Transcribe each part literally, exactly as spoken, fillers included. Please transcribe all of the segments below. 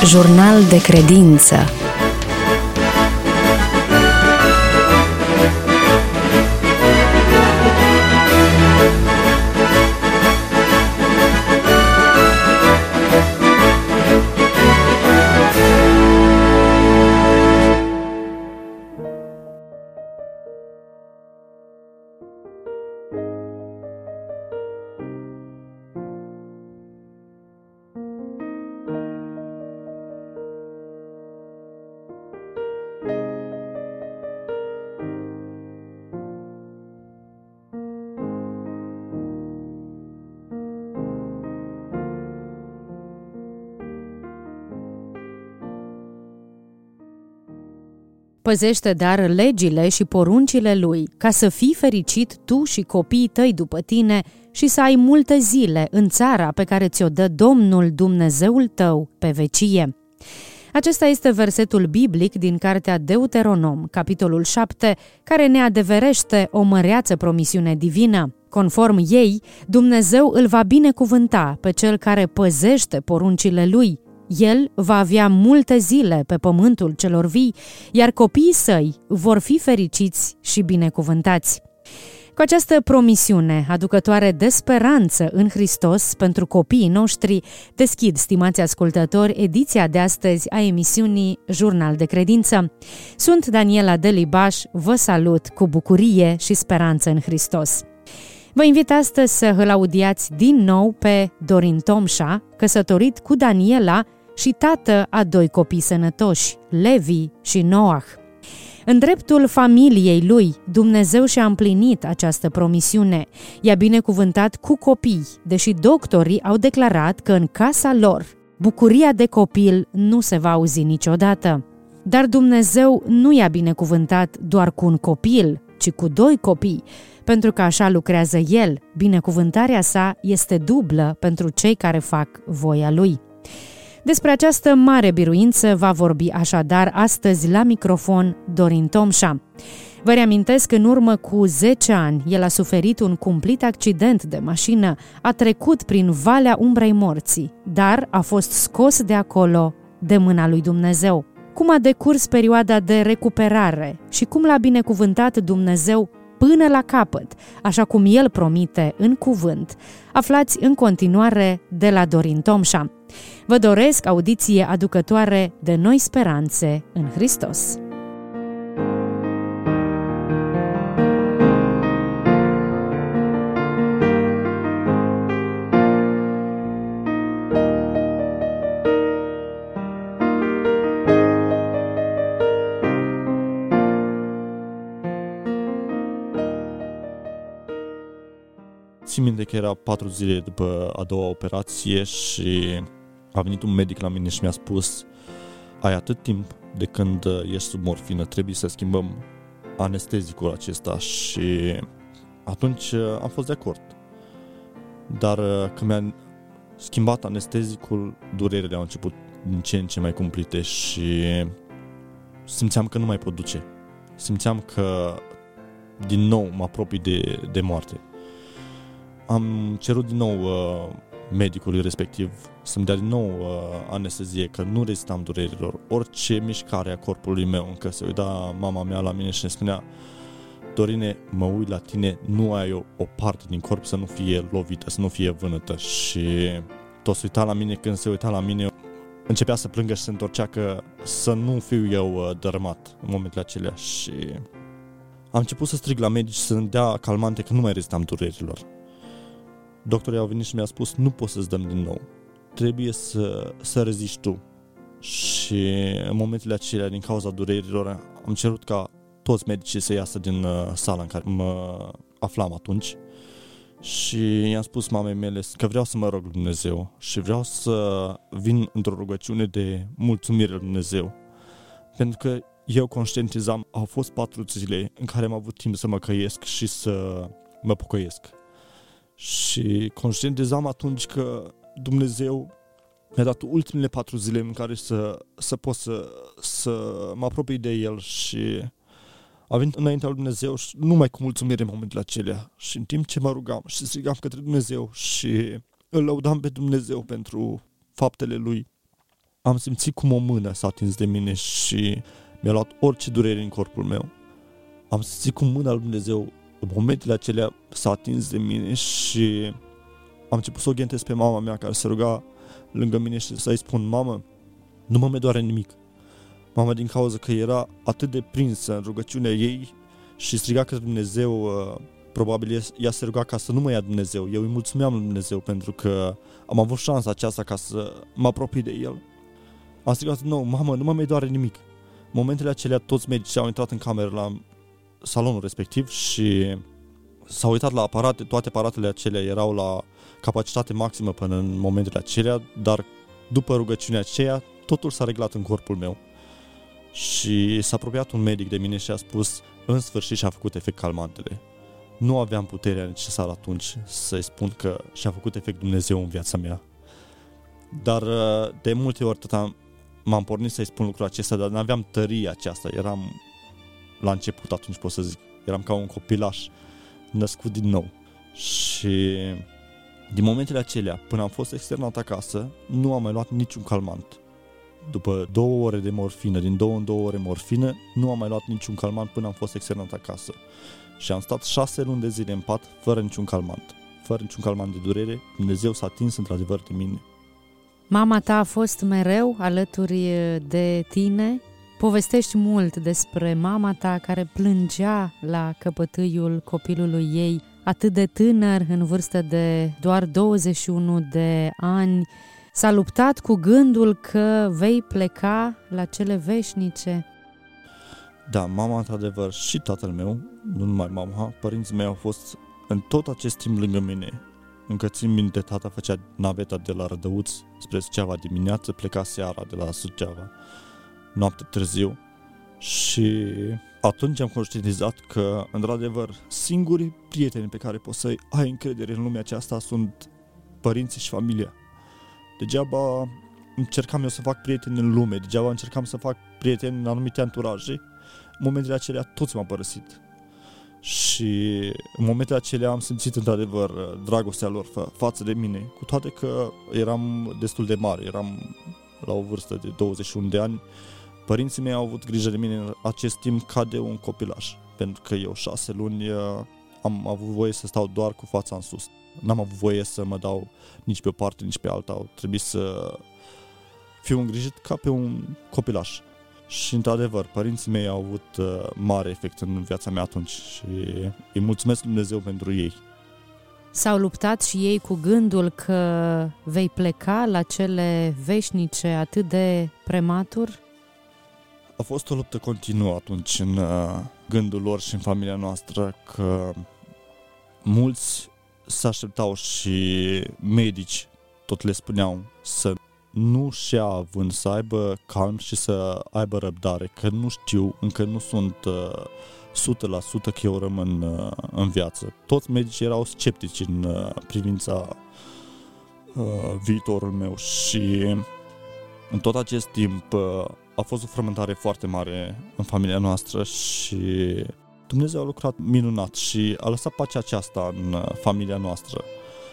Jurnal de credință. Păzește dar legile și poruncile lui, ca să fii fericit tu și copiii tăi după tine și să ai multe zile în țara pe care ți-o dă Domnul Dumnezeul tău pe vecie. Acesta este versetul biblic din cartea Deuteronom, capitolul șapte, care ne adeverește o măreață promisiune divină. Conform ei, Dumnezeu îl va binecuvânta pe cel care păzește poruncile lui. El va avea multe zile pe pământul celor vii, iar copiii săi vor fi fericiți și binecuvântați. Cu această promisiune aducătoare de speranță în Hristos pentru copiii noștri, deschid, stimați ascultători, ediția de astăzi a emisiunii Jurnal de Credință. Sunt Daniela Delibaș, vă salut cu bucurie și speranță în Hristos. Vă invit astăzi să îl audiați din nou pe Dorin Tomșa, căsătorit cu Daniela și tată a doi copii sănătoși, Levi și Noah. În dreptul familiei lui, Dumnezeu și-a împlinit această promisiune. I-a binecuvântat cu copii, deși doctorii au declarat că în casa lor bucuria de copil nu se va auzi niciodată. Dar Dumnezeu nu i-a binecuvântat doar cu un copil, ci cu doi copii, pentru că așa lucrează El. Binecuvântarea sa este dublă pentru cei care fac voia Lui. Despre această mare biruință va vorbi așadar astăzi la microfon Dorin Tomșa. Vă reamintesc că în urmă cu zece ani el a suferit un cumplit accident de mașină, a trecut prin valea umbrei morții, dar a fost scos de acolo de mâna lui Dumnezeu. Cum a decurs perioada de recuperare și cum l-a binecuvântat Dumnezeu până la capăt, așa cum El promite în cuvânt, aflați în continuare de la Dorin Tomșa. Vă doresc audiție aducătoare de noi speranțe în Hristos. Țin minte că era patru zile după a doua operație și a venit un medic la mine și mi-a spus: ai atât timp de când ești sub morfină, trebuie să schimbăm anestezicul acesta. Și atunci am fost de acord. Dar când mi-a schimbat anestezicul, durerile au început din ce în ce mai cumplite și simțeam că nu mai pot duce. Simțeam că din nou mă apropii de, de moarte. Am cerut din nou uh, medicului respectiv să-mi dea din nou uh, anestezie, că nu rezistam durerilor. Orice mișcare a corpului meu, încă se uita mama mea la mine și îmi spunea: Dorine, mă uit la tine, nu ai o, o parte din corp să nu fie lovită, să nu fie vânătă. Și tot se uita la mine, când se uita la mine, începea să plângă și se întorcea, că să nu fiu eu uh, dărâmat în momentele acelea. Și am început să strig la medici să-mi dea calmante, că nu mai rezistam durerilor. Doctorii au venit și mi-a spus: nu poți să-ți dăm din nou, trebuie să, să reziști tu. Și în momentele acelea, din cauza durerilor, am cerut ca toți medicii să iasă din uh, sala în care mă aflam atunci. Și i-am spus mamei mele că vreau să mă rog lui Dumnezeu și vreau să vin într-o rugăciune de mulțumire lui Dumnezeu. Pentru că eu conștientizam, au fost patru zile în care am avut timp să mă căiesc și să mă pocăiesc. Și conștientizam atunci că Dumnezeu mi-a dat ultimele patru zile în care să, să pot să, să mă apropii de El. Și a venit înaintea lui Dumnezeu și numai cu mulțumire în momentele acelea. Și în timp ce mă rugam și strigam către Dumnezeu și îl lăudam pe Dumnezeu pentru faptele Lui, am simțit cum o mână s-a atins de mine și mi-a luat orice durere în corpul meu. Am simțit cum mâna lui Dumnezeu în momentele acelea s-a atins de mine și am început să o ghentesc pe mama mea care se ruga lângă mine și să-i spun: mamă, nu mă mai doare nimic. Mama, din cauza că era atât de prinsă în rugăciunea ei și striga către Dumnezeu, probabil ea se ruga ca să nu mă ia Dumnezeu. Eu îi mulțumeam lui Dumnezeu pentru că am avut șansa aceasta ca să mă apropii de El. Am strigat: nu, mamă, nu mă mai doare nimic. În momentele acelea toți medicii au intrat în cameră la salonul respectiv și s-au uitat la aparate. Toate aparatele acelea erau la capacitate maximă până în momentele acelea, dar după rugăciunea aceea totul s-a reglat în corpul meu. Și s-a apropiat un medic de mine și a spus: în sfârșit și-a făcut efect calmantele. Nu aveam puterea necesară atunci să-i spun că și-a făcut efect Dumnezeu în viața mea. Dar de multe ori tot m-am pornit să-i spun lucrul acesta, dar n-aveam tăria aceasta. Eram la început atunci, pot să zic. Eram ca un copilaș născut din nou. Și din momentele acelea, până am fost externat acasă, nu am mai luat niciun calmant. După două ore de morfină, din două în două ore morfină, nu am mai luat niciun calmant până am fost externat acasă. Și am stat șase luni de zile în pat, fără niciun calmant. Fără niciun calmant de durere, Dumnezeu s-a atins într-adevăr de mine. Mama ta a fost mereu alături de tine? Povestești mult despre mama ta care plângea la căpătâiul copilului ei, atât de tânăr, în vârstă de doar douăzeci și unu de ani. S-a luptat cu gândul că vei pleca la cele veșnice. Da, mama, într-adevăr, și tatăl meu, nu numai mama, părinții mei au fost în tot acest timp lângă mine. Încă țin minte, tata făcea naveta de la Rădăuț spre Suceava dimineață, pleca seara de la Suceava, noapte târziu. Și atunci am conștientizat că, într-adevăr, singurii prieteni pe care poți să ai încredere în lumea aceasta sunt părinții și familia. Degeaba încercam eu să fac prieteni în lume, degeaba încercam să fac prieteni în anumite anturaje. În momentele acelea toți m-au părăsit. Și în momentele acelea am simțit într-adevăr dragostea lor fa- față de mine, cu toate că eram destul de mare, eram la o vârstă de douăzeci și unu de ani. Părinții mei au avut grijă de mine în acest timp ca de un copilaș, pentru că eu șase luni am avut voie să stau doar cu fața în sus. N-am avut voie să mă dau nici pe o parte, nici pe alta. Au trebuit să fiu îngrijit ca pe un copilaș. Și, într-adevăr, părinții mei au avut uh, mare efect în viața mea atunci și îi mulțumesc Dumnezeu pentru ei. S-au luptat și ei cu gândul că vei pleca la cele veșnice atât de prematur? A fost o luptă continuă atunci în uh, gândul lor și în familia noastră, că mulți se așteptau și medici tot le spuneau să nu-și ia având, să aibă calm și să aibă răbdare, că nu știu, încă nu sunt uh, o sută la sută că eu rămân uh, în viață. Toți medicii erau sceptici în uh, privința uh, viitorul meu și în tot acest timp uh, a fost o frământare foarte mare în familia noastră și Dumnezeu a lucrat minunat și a lăsat pacea aceasta în uh, familia noastră.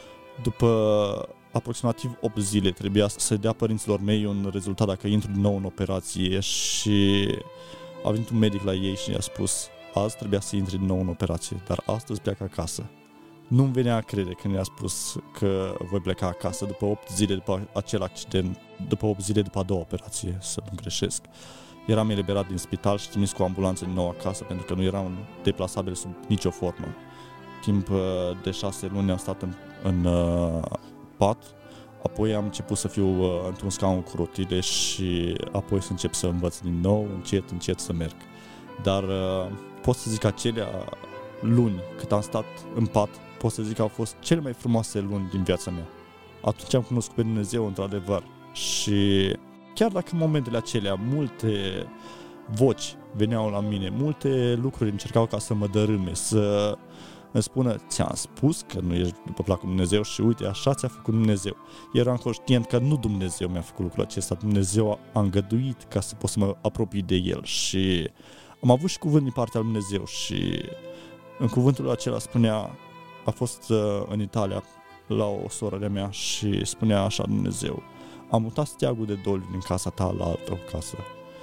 După aproximativ opt zile trebuia să dea părinților mei un rezultat dacă intru din nou în operație și a venit un medic la ei și i-a spus: azi trebuia să intri din nou în operație, dar astăzi pleacă acasă. Nu-mi venea a crede când i-a spus că voi pleca acasă după opt zile după acel accident, după opt zile după a doua operație, să nu greșesc. Eram eliberat din spital și trimis cu ambulanță din nou acasă pentru că nu eram deplasabil sub nicio formă. Timp de șase luni am stat în, în pat, apoi am început să fiu uh, într-un scaun cu rotile și apoi să încep să învăț din nou, încet, încet să merg. Dar uh, pot să zic că acelea luni cât am stat în pat, pot să zic că au fost cele mai frumoase luni din viața mea. Atunci am cunoscut pe Dumnezeu într-adevăr și chiar dacă în momentele acelea multe voci veneau la mine, multe lucruri încercau ca să mă dărâme, să îmi spună: ți-am spus că nu ești după placul Dumnezeu și uite, așa ți-a făcut Dumnezeu. Eram conștient că nu Dumnezeu mi-a făcut lucrul acesta, Dumnezeu a îngăduit ca să pot să mă apropii de El și am avut și cuvânt din partea lui Dumnezeu și în cuvântul acela spunea, a fost în Italia la o soră de-a mea și spunea așa Dumnezeu: am mutat steagul de două luni în casa ta la altă casă.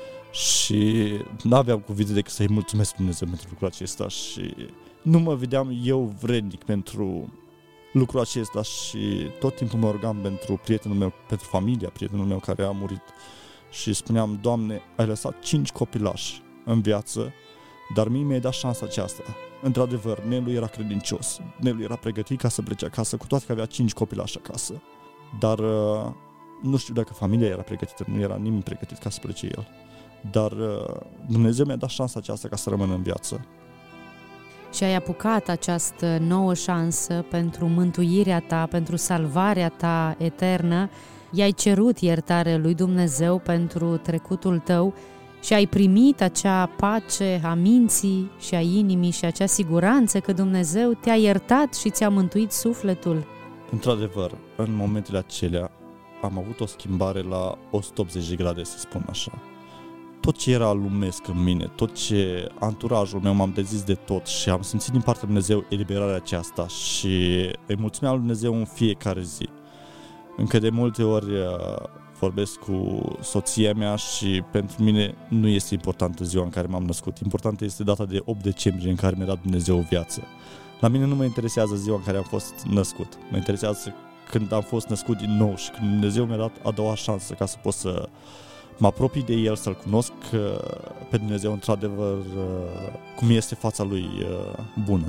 Și n-aveam cuvinte decât să-i mulțumesc Dumnezeu pentru lucrul acesta și nu mă vedeam eu vrednic pentru lucrul acesta și tot timpul mă rugam pentru prietenul meu, pentru familia prietenul meu care a murit și spuneam, Doamne, ai lăsat cinci copilași în viață, dar mie mi-ai dat șansa aceasta. Într-adevăr, Nelu era credincios, Nelu era pregătit ca să plece acasă, cu toate că avea cinci copilași acasă, dar nu știu dacă familia era pregătită, nu era nimeni pregătit ca să plece el. Dar Dumnezeu mi-a dat șansa aceasta ca să rămân în viață. Și ai apucat această nouă șansă pentru mântuirea ta, pentru salvarea ta eternă, i-ai cerut iertare lui Dumnezeu pentru trecutul tău și ai primit acea pace a minții și a inimii și acea siguranță că Dumnezeu te-a iertat și ți-a mântuit sufletul. Într-adevăr, în momentele acelea am avut o schimbare la o sută optzeci de grade, să spun așa. Tot ce era lumesc în mine, tot ce anturajul meu, m-am dezis de tot și am simțit din partea lui Dumnezeu eliberarea aceasta și îi mulțumeam lui Dumnezeu în fiecare zi. Încă de multe ori vorbesc cu soția mea și pentru mine nu este importantă ziua în care m-am născut. Importantă este data de opt decembrie în care mi-a dat Dumnezeu o viață. La mine nu mă interesează ziua în care am fost născut. Mă interesează când am fost născut din nou și când Dumnezeu mi-a dat a doua șansă ca să pot să mă apropii de El, să-L cunosc pe Dumnezeu într-adevăr cum este fața Lui bună.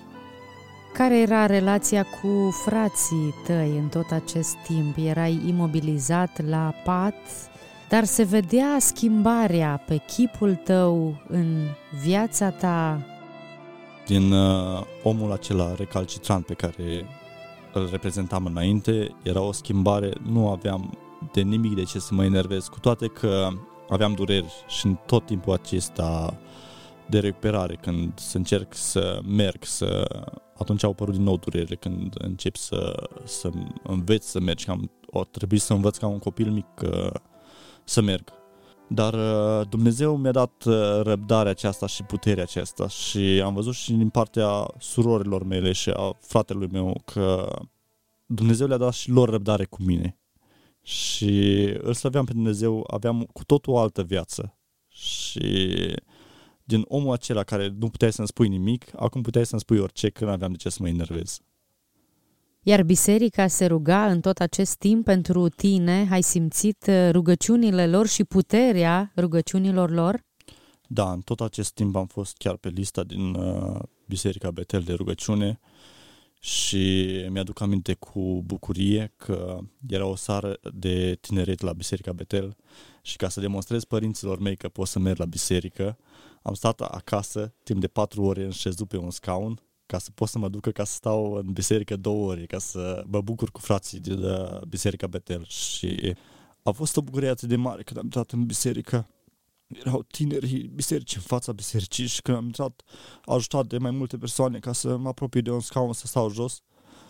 Care era relația cu frații tăi în tot acest timp? Erai imobilizat la pat, dar se vedea schimbarea pe chipul tău în viața ta? Din uh, omul acela recalcitrant pe care îl reprezentam înainte, era o schimbare, nu aveam de nimic de ce să mă enervez, cu toate că aveam dureri și în tot timpul acesta de recuperare, când să încerc să merg, să... atunci au apărut din nou durerile, când încep să, să înveți să mergi, că am, o trebuie să învăț ca un copil mic să merg. Dar Dumnezeu mi-a dat răbdarea aceasta și puterea aceasta și am văzut și din partea surorilor mele și a fratelui meu că Dumnezeu le-a dat și lor răbdare cu mine. Și îl slăveam pe Dumnezeu, aveam cu totul o altă viață. Și din omul acela care nu puteai să-mi spui nimic, acum puteai să-mi spui orice, că nu aveam de ce să mă enervez. Iar biserica se ruga în tot acest timp pentru tine? Ai simțit rugăciunile lor și puterea rugăciunilor lor? Da, în tot acest timp am fost chiar pe lista din uh, Biserica Betel de rugăciune și mi-aduc aminte cu bucurie că era o seară de tineret la Biserica Betel și ca să demonstrez părinților mei că pot să merg la biserică, am stat acasă timp de patru ore înșezut pe un scaun ca să pot să mă ducă ca să stau în biserică două ore, ca să mă bucur cu frații de la Biserica Betel. Și a fost o bucurie atât de mare când am intrat în biserică. Erau tinerii biserici în fața bisericii și când am intrat, ajutat de mai multe persoane ca să mă apropii de un scaun să stau jos.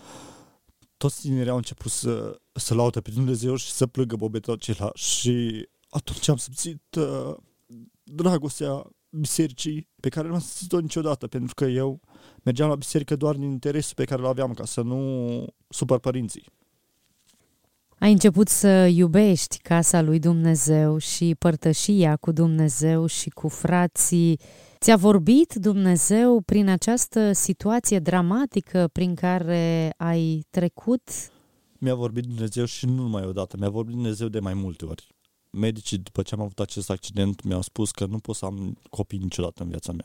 Toți tinerii au început să, să laute pe Dumnezeu și să plângă bobetul acela și atunci am simțit uh, dragostea bisericii pe care nu am simțit-o niciodată, pentru că eu mergeam la biserică doar din interesul pe care îl aveam, ca să nu supăr părinții. Ai început să iubești casa lui Dumnezeu și părtășia cu Dumnezeu și cu frații. Ți-a vorbit Dumnezeu prin această situație dramatică prin care ai trecut? Mi-a vorbit Dumnezeu și nu numai odată, mi-a vorbit Dumnezeu de mai multe ori. Medicii, după ce am avut acest accident, mi-au spus că nu pot să am copii niciodată în viața mea.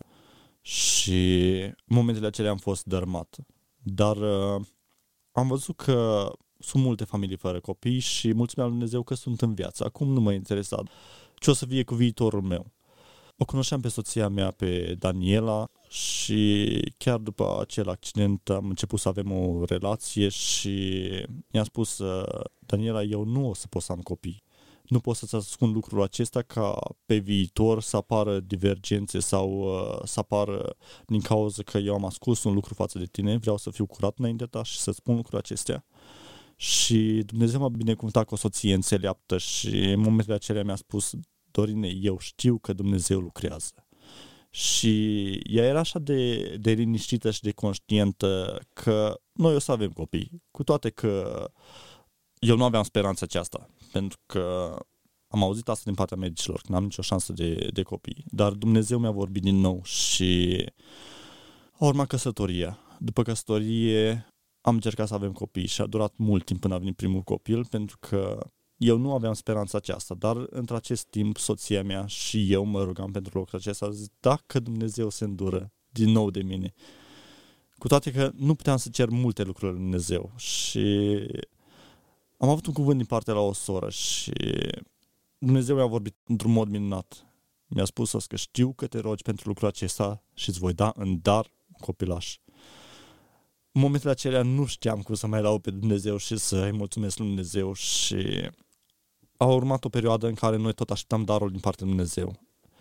Și în momentele acelea am fost dărâmat. Dar uh, am văzut că sunt multe familii fără copii și mulțumim lui Dumnezeu că sunt în viață. Acum nu mă interesa ce o să fie cu viitorul meu. O cunoșteam pe soția mea, pe Daniela, și chiar după acel accident am început să avem o relație și mi-a spus, Daniela, eu nu o să pot să am copii. Nu pot să-ți ascund lucrul acesta ca pe viitor să apară divergențe sau uh, să apară din cauza că eu am ascuns un lucru față de tine. Vreau să fiu curat înaintea ta și să-ți spun lucrurile acestea. Și Dumnezeu m-a binecuvântat cu o soție înțeleaptă și în momentele acelea mi-a spus, Dorine, eu știu că Dumnezeu lucrează. Și ea era așa de, de liniștită și de conștientă că noi o să avem copii, cu toate că eu nu aveam speranța aceasta. pentru că am auzit asta din partea medicilor, că n-am nicio șansă de, de copii, dar Dumnezeu mi-a vorbit din nou și a urmat căsătoria. După căsătorie am încercat să avem copii și a durat mult timp până a venit primul copil, pentru că eu nu aveam speranța aceasta, dar între acest timp soția mea și eu mă rugam pentru lucrul acesta, zic, dacă Dumnezeu se îndură din nou de mine. Cu toate că nu puteam să cer multe lucruri lui Dumnezeu și am avut un cuvânt din partea la o soră și Dumnezeu mi-a vorbit într-un mod minunat. Mi-a spus că știu că te rogi pentru lucrul acesta și îți voi da în dar un copilaș. În momentele acelea nu știam cum să mai laud pe Dumnezeu și să-i mulțumesc lui Dumnezeu și a urmat o perioadă în care noi tot așteptam darul din partea lui Dumnezeu.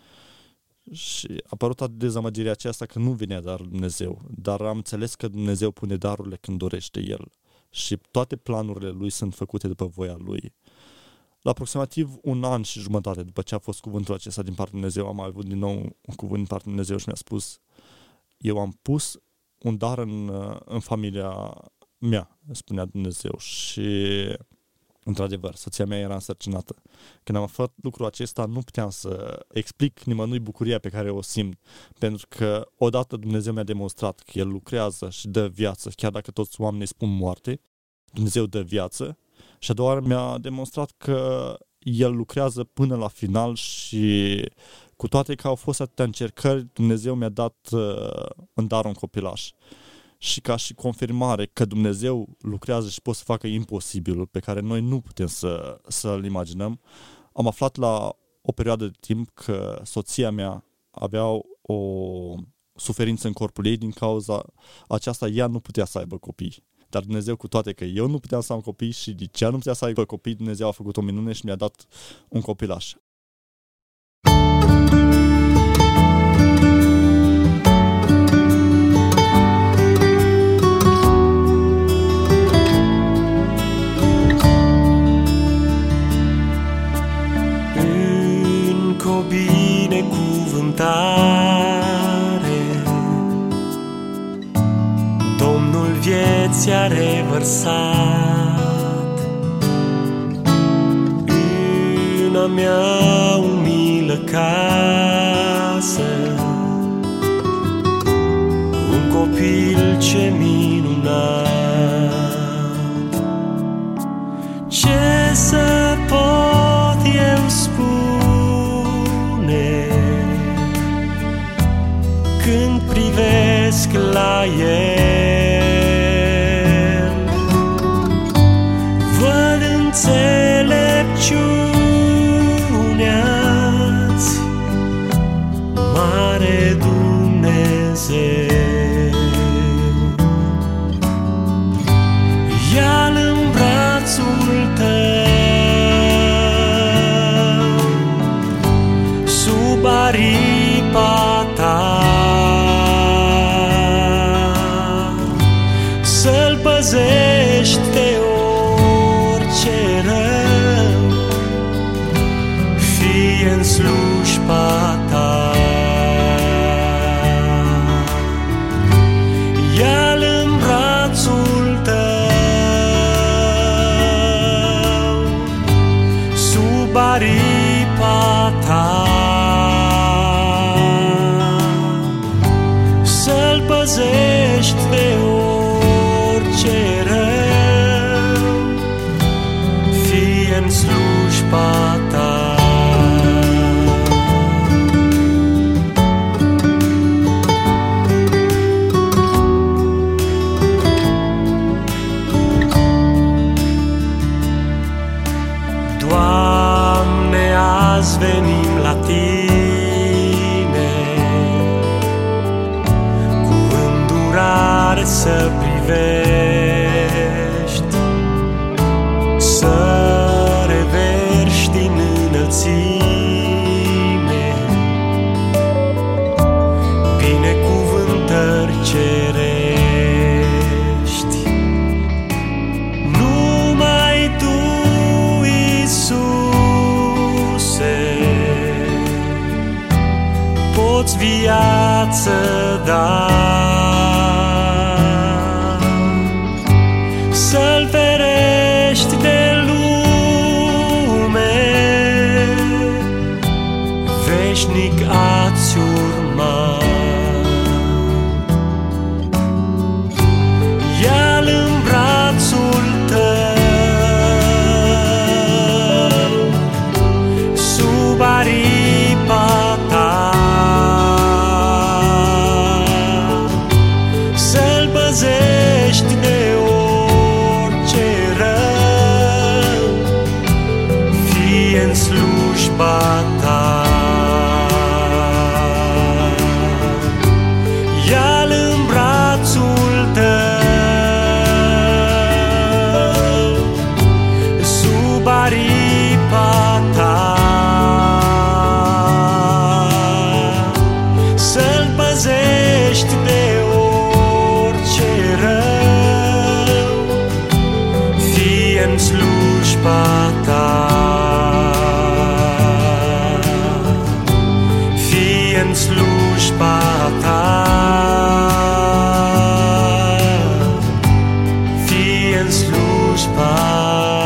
Și a apărut atât dezamăgirea aceasta că nu venea darul lui Dumnezeu, dar am înțeles că Dumnezeu pune darurile când dorește El și toate planurile Lui sunt făcute după voia Lui. La aproximativ un an și jumătate după ce a fost cuvântul acesta din partea lui Dumnezeu, am avut din nou un cuvânt din partea lui Dumnezeu și mi-a spus, eu am pus un dar în, în familia mea, spunea Dumnezeu, și într-adevăr, soția mea era însărcinată. Când am aflat lucrul acesta, nu puteam să explic nimănui bucuria pe care o simt, pentru că odată Dumnezeu mi-a demonstrat că El lucrează și dă viață, chiar dacă toți oamenii spun moarte, Dumnezeu dă viață, și a doua oară mi-a demonstrat că El lucrează până la final și cu toate că au fost atâtea încercări, Dumnezeu mi-a dat uh, în dar un copilaș. Și ca și confirmare că Dumnezeu lucrează și poate să facă imposibilul pe care noi nu putem să, să-l imaginăm, am aflat la o perioadă de timp că soția mea avea o suferință în corpul ei, din cauza aceasta ea nu putea să aibă copii. Dar Dumnezeu, cu toate că eu nu puteam să am copii și de ce nu putea să aibă copii, Dumnezeu a făcut o minune și mi-a dat un copilaș. Încă o binecuvântare Domnul vieții a revărsat în a mea umilă casă, un copil ce minunat. Ce să pot eu spune când privesc la el? Înțelepciunea-ți, mare Dumnezeu. Ia-l în brațul tău, sub aripa ta, să-l păzești de în slujba ta. Ia-l în brațul tău, sub aripa ta, să-l păzești de orice rău, fie în slujba ta. Doamne, azi venim la Tine, cu îndurare să privești, să reverși din înălțime binecuvântări cerești. Numai Tu, poți viață da, să-l ferești de lume fie în slujba ta, fie în slujba ta, fie în slujba ta.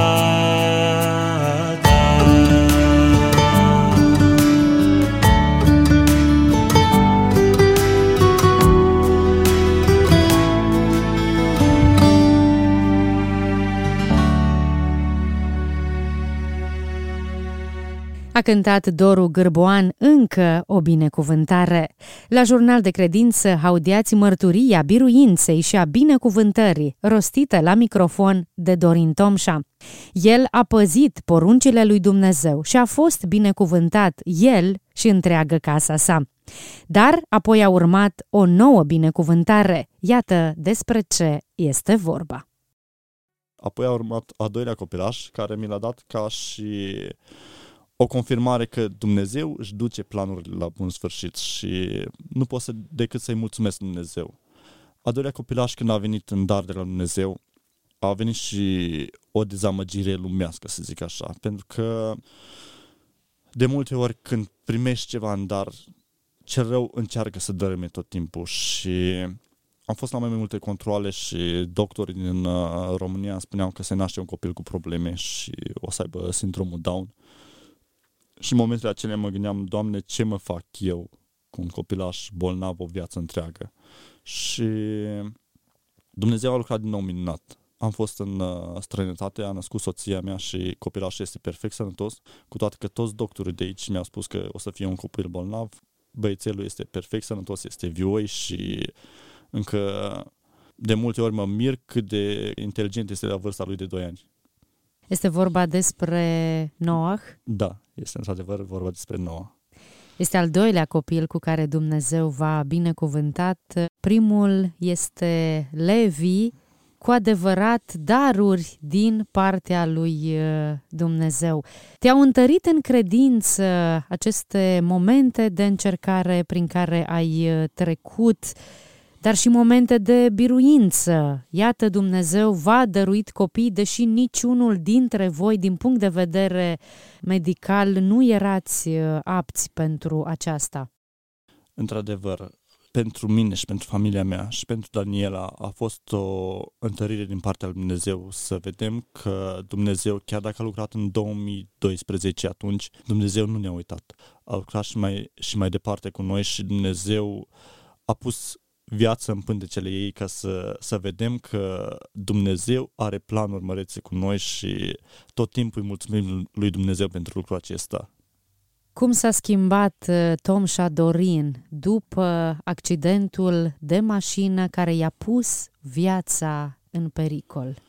A cântat Doru Gârboan încă o binecuvântare. La Jurnal de Credință audiați mărturia biruinței și a binecuvântării rostită la microfon de Dorin Tomșa. El a păzit poruncile lui Dumnezeu și a fost binecuvântat el și întreagă casa sa. Dar apoi a urmat o nouă binecuvântare. Iată despre ce este vorba. Apoi a urmat a doilea copilaș, care mi l-a dat ca și o confirmare că Dumnezeu își duce planurile la bun sfârșit și nu pot să, decât să-i mulțumesc Dumnezeu. A doilea copilaș, când a venit în dar de la Dumnezeu, a venit și o dezamăgire lumească, să zic așa, pentru că de multe ori când primești ceva în dar, cel rău încearcă să dărâme tot timpul și am fost la mai multe controale și doctorii din România spuneau că se naște un copil cu probleme și o să aibă sindromul Down. Și în momentele acelea mă gândeam, Doamne, ce mă fac eu cu un copilaș bolnav o viață întreagă? Și Dumnezeu a lucrat din nou minunat. Am fost în uh, străinătate, a născut soția mea și copilașul este perfect sănătos, cu toate că toți doctorii de aici mi-au spus că o să fie un copil bolnav. Băiețelul este perfect sănătos, este vioi și încă de multe ori mă mir cât de inteligent este la vârsta lui de doi ani. Este vorba despre Noah? Da, este într-adevăr vorba despre Noah. Este al doilea copil cu care Dumnezeu v-a binecuvântat. Primul este Levi, cu adevărat daruri din partea lui Dumnezeu. Te-au întărit în credință aceste momente de încercare prin care ai trecut, dar și momente de biruință. Iată, Dumnezeu v-a dăruit copii, deși niciunul dintre voi, din punct de vedere medical, nu erați apți pentru aceasta. Într-adevăr, pentru mine și pentru familia mea și pentru Daniela a fost o întărire din partea lui Dumnezeu să vedem că Dumnezeu, chiar dacă a lucrat în două mii doisprezece atunci, Dumnezeu nu ne-a uitat. A lucrat și mai, și mai departe cu noi și Dumnezeu a pus viață în pântecele ei ca să, să vedem că Dumnezeu are planuri mărețe cu noi și tot timpul îi mulțumim lui Dumnezeu pentru lucrul acesta. Cum s-a schimbat Tomșa Dorin după accidentul de mașină care i-a pus viața în pericol?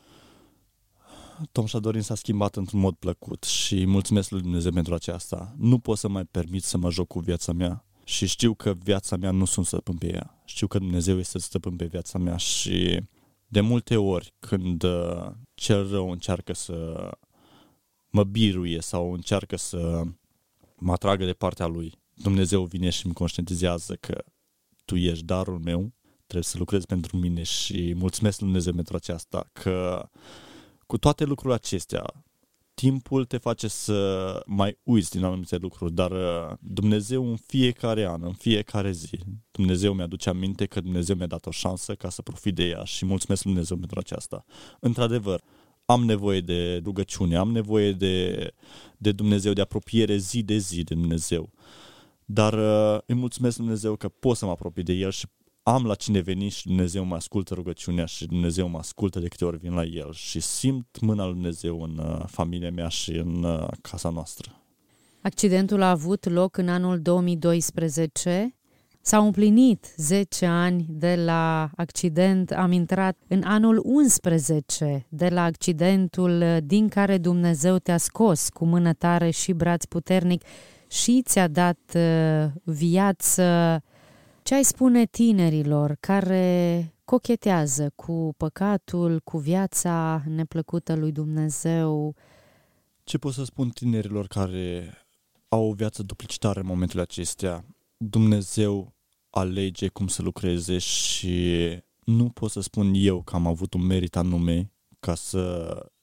Tomșa Dorin s-a schimbat într-un mod plăcut și mulțumesc lui Dumnezeu pentru aceasta. Nu pot să mai permit să mă joc cu viața mea. Și știu că viața mea nu sunt stăpân pe ea. Știu că Dumnezeu este stăpân pe viața mea și de multe ori când uh, cel rău încearcă să mă biruie sau încearcă să mă atragă de partea lui, Dumnezeu vine și îmi conștientizează că tu ești darul meu, trebuie să lucrezi pentru mine și mulțumesc lui Dumnezeu pentru aceasta, că cu toate lucrurile acestea, timpul te face să mai uiți din anumite lucruri, dar Dumnezeu în fiecare an, în fiecare zi, Dumnezeu mi-aduce aminte că Dumnezeu mi-a dat o șansă ca să profit de ea și mulțumesc lui Dumnezeu pentru aceasta. Într-adevăr, am nevoie de rugăciune, am nevoie de, de Dumnezeu, de apropiere zi de zi de Dumnezeu, dar îi mulțumesc lui Dumnezeu că pot să mă apropii de El și am la cine veni și Dumnezeu mă ascultă rugăciunea și Dumnezeu mă ascultă de câte ori vin la El și simt mâna lui Dumnezeu în uh, familia mea și în uh, casa noastră. Accidentul a avut loc în anul două mii doisprezece. S-au împlinit zece ani de la accident. Am intrat în anul unsprezece de la accidentul din care Dumnezeu te-a scos cu mână tare și braț puternic și ți-a dat uh, viață. Ce ai spune tinerilor care cochetează cu păcatul, cu viața neplăcută lui Dumnezeu? Ce pot să spun tinerilor care au o viață duplicitară în momentele acestea? Dumnezeu alege cum să lucreze și nu pot să spun eu că am avut un merit anume ca să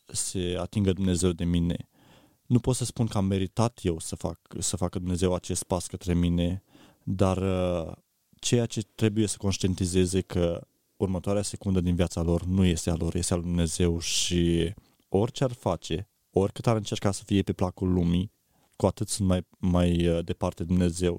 se atingă Dumnezeu de mine. Nu pot să spun că am meritat eu să fac să facă Dumnezeu acest pas către mine, dar ceea ce trebuie să conștientizeze că următoarea secundă din viața lor nu este a lor, este a lui Dumnezeu și orice ar face, oricât ar încerca să fie pe placul lumii, cu atât sunt mai, mai departe de Dumnezeu.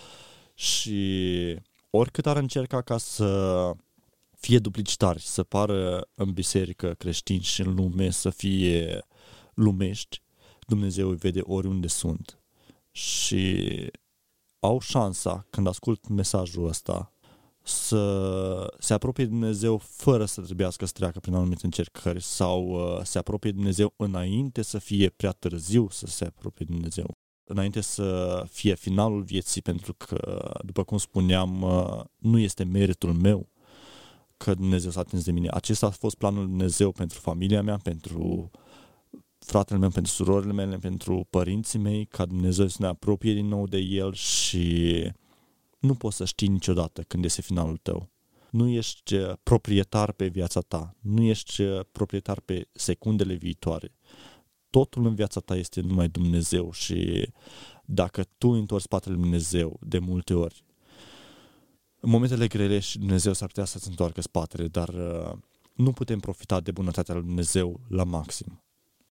Și oricât ar încerca ca să fie duplicitari, să pară în biserică creștini și în lume să fie lumești, Dumnezeu îi vede oriunde sunt. Și au șansa, când ascult mesajul ăsta, să se apropie de Dumnezeu fără să trebuiască să treacă prin anumite încercări sau uh, se apropie de Dumnezeu înainte să fie prea târziu să se apropie de Dumnezeu. Înainte să fie finalul vieții, pentru că, după cum spuneam, uh, nu este meritul meu că Dumnezeu s-a atins de mine. Acesta a fost planul lui Dumnezeu pentru familia mea, pentru fratele meu, pentru surorile mele, pentru părinții mei, ca Dumnezeu să ne apropie din nou de El și nu poți să știi niciodată când este finalul tău. Nu ești proprietar pe viața ta, nu ești proprietar pe secundele viitoare. Totul în viața ta este numai Dumnezeu și dacă tu întorci spatele lui Dumnezeu de multe ori, în momentele grele și Dumnezeu s-ar putea să-ți întoarcă spatele, dar nu putem profita de bunătatea lui Dumnezeu la maxim.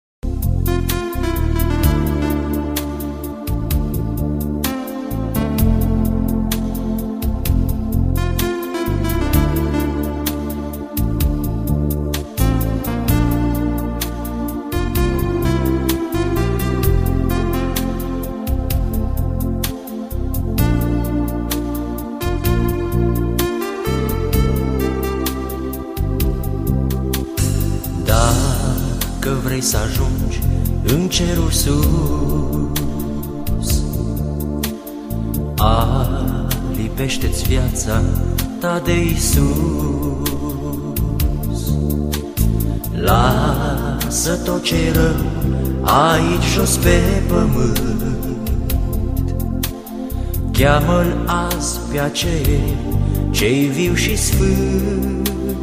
Vrei să ajungi în cerul sus, alipește-ți viața ta de Iisus. Lasă tot ce-i rău aici jos pe pământ, cheamă-L azi pe acel ce-i viu și sfânt.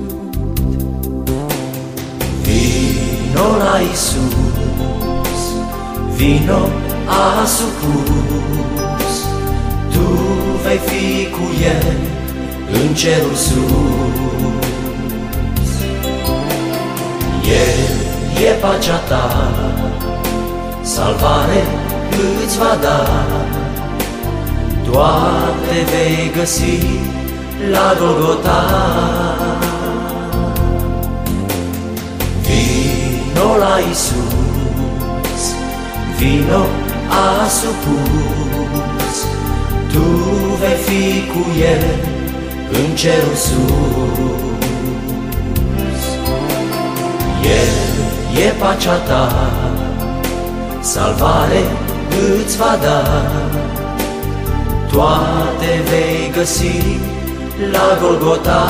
Vino la Iisus, vino asupus, tu vei fi cu El în cerul sus. El e pacea ta, salvare îți va da, toate vei găsi la Golgota. Vino la Iisus, vino asupus, tu vei fi cu El în cerul sus. El e pacea ta, salvare îți va da, toate vei găsi la Golgota.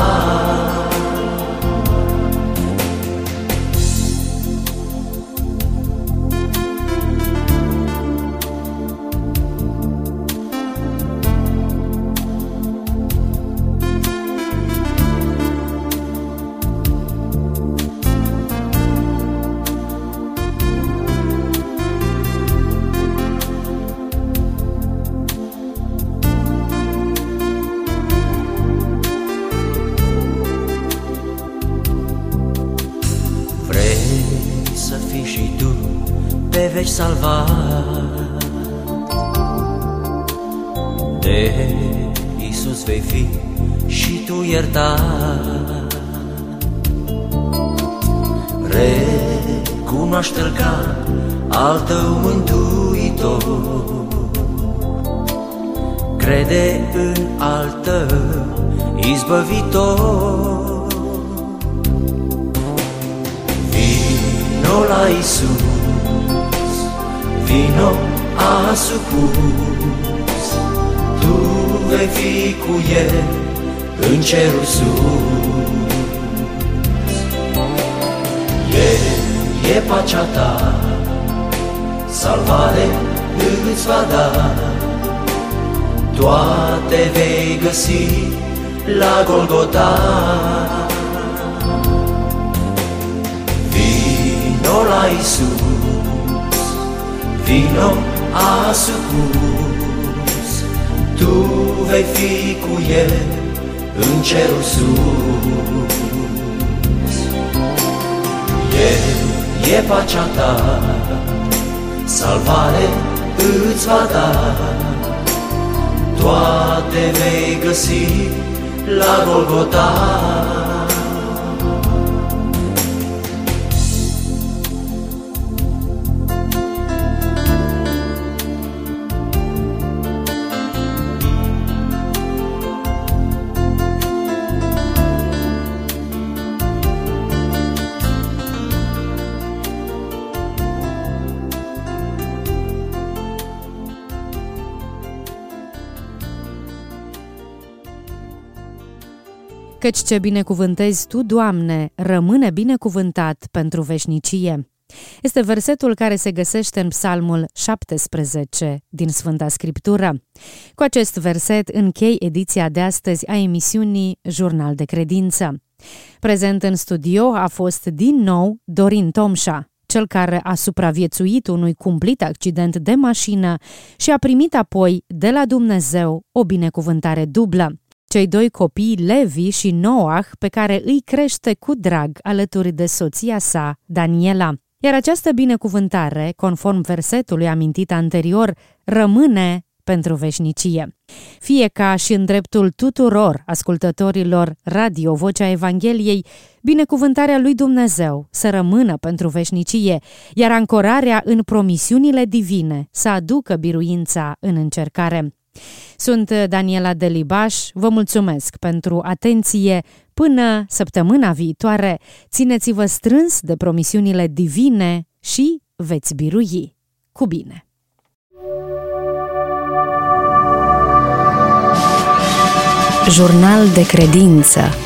Veci salvat, de Iisus vei fi și tu iertat. Recunoaște-L ca al tău mântuitor, crede în al tău izbăvitor. Vino la Iisus, vino asupus, tu vei fi cu El în cerul sus. El e pacea ta, salvare îți va da, toate vei găsi la Golgota. Vino la Iisus, vino asupus, tu vei fi cu El în cerul sus. El e pacea ta, salvare îți va da, toate vei găsi la Golgota. Căci ce binecuvântezi Tu, Doamne, rămâne binecuvântat pentru veșnicie. Este versetul care se găsește în Psalmul șaptesprezece din Sfânta Scriptură. Cu acest verset închei ediția de astăzi a emisiunii Jurnal de Credință. Prezent în studio a fost din nou Dorin Tomșa, cel care a supraviețuit unui cumplit accident de mașină și a primit apoi de la Dumnezeu o binecuvântare dublă. Cei doi copii, Levi și Noah, pe care îi crește cu drag alături de soția sa, Daniela. Iar această binecuvântare, conform versetului amintit anterior, rămâne pentru veșnicie. Fie ca și în dreptul tuturor ascultătorilor Radio Vocea Evangheliei, binecuvântarea lui Dumnezeu să rămână pentru veșnicie, iar ancorarea în promisiunile divine să aducă biruința în încercare. Sunt Daniela Delibaș, vă mulțumesc pentru atenție. Până săptămâna viitoare, țineți-vă strâns de promisiunile divine și veți birui. Cu bine! Jurnal de credință.